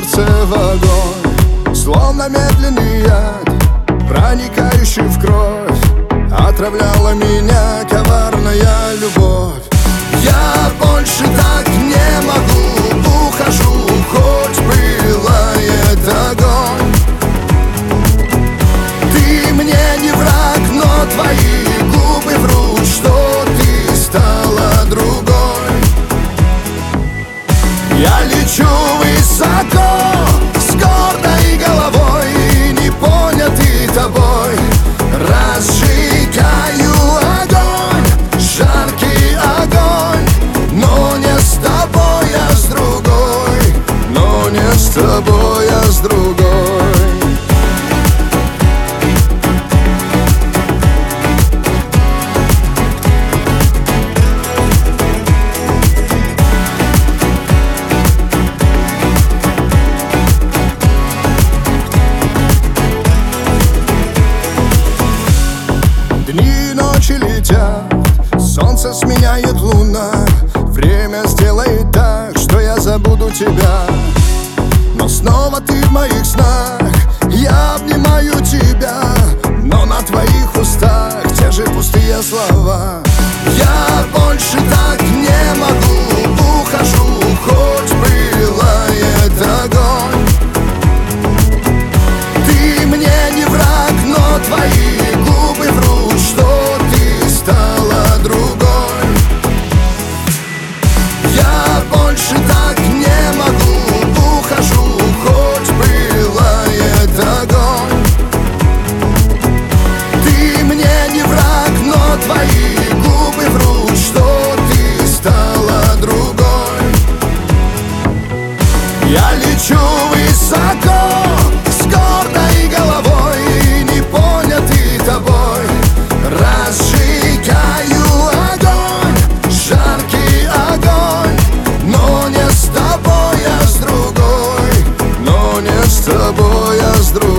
сердце в огонь, словно медленный яд, проникающий в кровь. Отравляла меня коварная любовь. Я больше так не могу, ухожу, хоть пылает огонь. Ты мне не враг, но твои губы врут, что ты стала другой. Я лечу высоко, с гордой головой, не понятый тобой. Разжигаю огонь, жаркий огонь, но не с тобой, а с другой. Но не с тобой, а с другой. Дни и ночи летят, солнце сменяет луна. Время сделает так, что я забуду тебя. Но снова ты в моих снах, я обнимаю тебя, но на твоих устах те же пустые слова. Я больше так не могу, ухожу, хоть пылает огонь. Ты мне не враг, но твои губы врут, что ты стала другой. Я больше так не могу, ухожу, хоть пылает огонь. Ты мне не враг, но твои губы врут, что ты стала другой. Я лечу высоко, с гордой головой, не понятый тобой. Разжигаю огонь, жаркий огонь, но не с тобой, а с другой. Но не с тобой, а с другой.